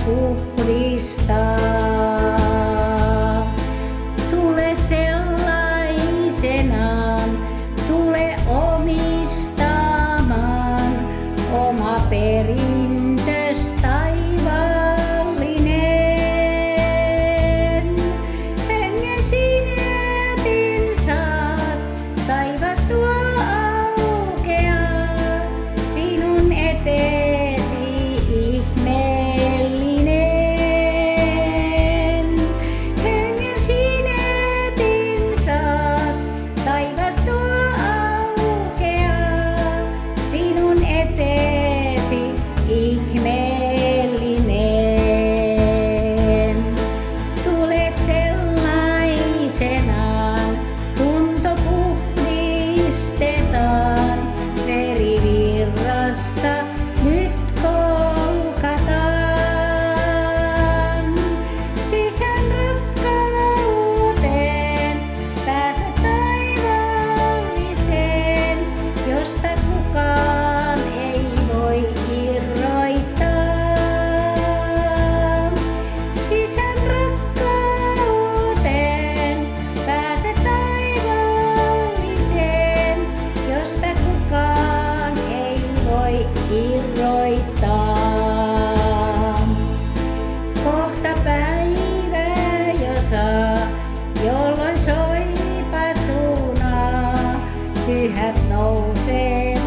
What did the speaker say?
puhdistaa. Tule sellaisenaan, tule omistamaan oma perintös taivaallinen. Hengen sinetin saat, taivas tuo aukeaa sinun eteesi ihmeellinen. Hengen sinetin saat, taivas tuo aukeaa sinun eteesi ihmeellinen. Tule sellaisenaan, tunto puhdistetaan, verivirrassa nyt kolkataan. Sisään rakkauteen pääset taivaalliseen, josta kukaan ei voi irroittaa. Sisään rakkauteen pääset taivaalliseen, josta kukaan ei voi irroittaa. Kohta päivä jo saa, jolloin soipa sunaa, pyhät nousee